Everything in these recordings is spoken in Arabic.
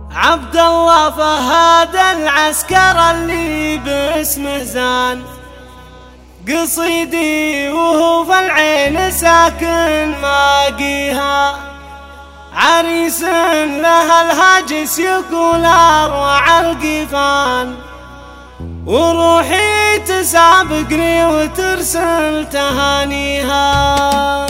عبد الله فهد العسكر اللي باسمه زان، قصيدي وهو في العين ساكن ماقيها، عريس له الهاجس يقول اروع القيفان، وروحي تسابقني وترسل تهانيها.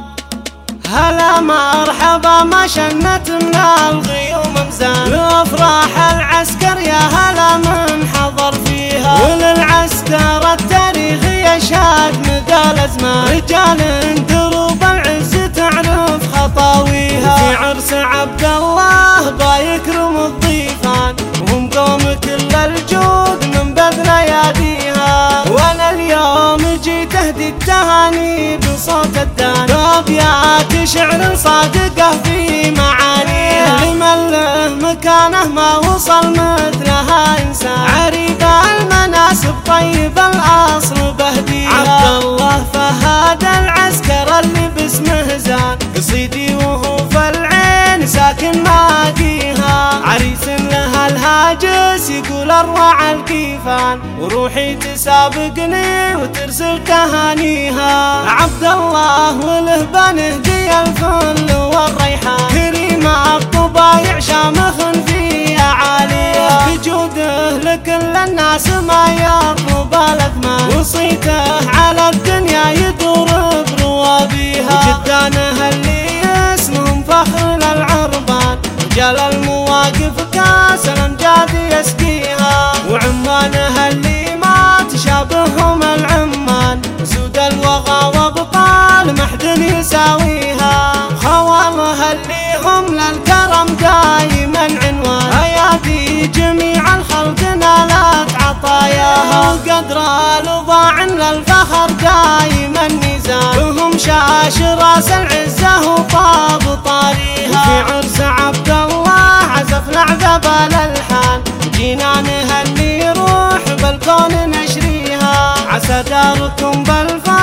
هلا مرحبا ما شنت من الغيوم مزان، لأفراح العسكر يا هلا من حضر فيها، وللعسكر التاريخ يشهد مدى الأزمان، رجال دروب العز تعرف خطاويها، في عرس عبد الله بايكرم الضيفان، وهم قوم كل الجود من بذل يديها، وانا اليوم جيت اهدي التهاني بصوت الدان، بأبيات شعر صادقه في معانيها، لمن له مكانه ما وصل مثلها انسان، عريب المناسب طيب الاصل بهديها. عبد الله فهد العسكر اللي باسمه زان، قصيدي وهو في العين ساكن ماقيها، عريس له الهاجس يقول اروع القيفان، وروحي تسابقني وترسل تهانيها. عبد الله وله بنهدي الفل والريحان، كريم الطبايع شامخ في عالية، بجوده لكل الناس ما يطلب الاثمان، وصيته على الدنيا يدور بروابيها، وجدانه اللي اسمهم فخر للعربان، رجال المواقف كاس الامجاد يسقيها، وعمانه اللي ما تشابههم العمان، سود الوغى وابطال محد يساويها، خوالها اللي هم للكرم دايما عنوان، ايادي جميع الخلق نالت عطاياها، وقدر الوضاع للفخر دايما ميزان، وهم شاش راس العزه وطاب طاريها، وفي عرس عبد الله عزفنا عذب الالحان، جنانها اللي يروح بالكون نشريها، عسى داركم بالفضل